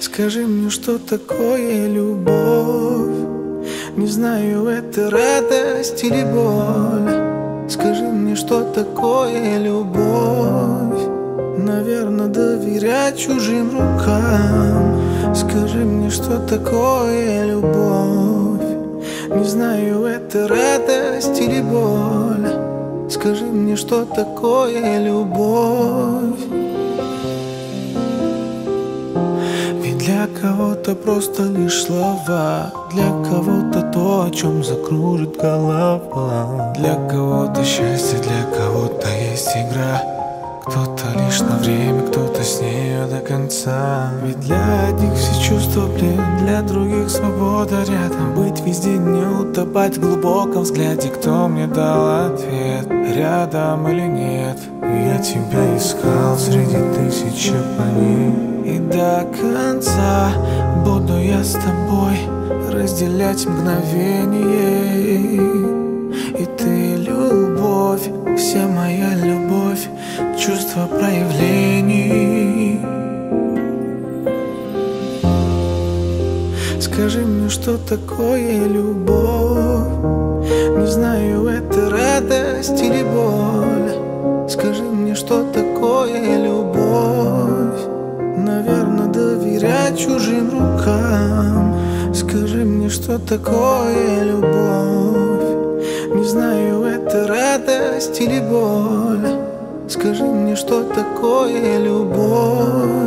Скажи мне, что такое любовь? Не знаю, это радость или боль. Скажи мне, что такое любовь? Наверное, доверять чужим рукам. Скажи мне, что такое любовь? Не знаю, это радость или боль. Скажи мне, что такое любовь? Ведь для кого-то просто лишь слова, для кого-то то, о чем закружит голова. Для кого-то счастье, для кого-то есть игра. Кто-то лишь на время, кто-то с нею до конца. Ведь для одних все чувства плен, для других свобода рядом. Быть везде, не утопать в глубоком взгляде. Кто мне дал ответ, рядом или нет? Я тебя искал среди тысячи полей. И до конца буду я с тобой разделять мгновение. И ты любовь, вся моя любовь, чувство проявлений. Скажи мне, что такое любовь? Не знаю, это радость или боль. Скажи мне, что такое любовь? Наверное, доверять чужим рукам. Скажи мне, что такое любовь? Не знаю, это радость или боль. Скажи мне, что такое любовь?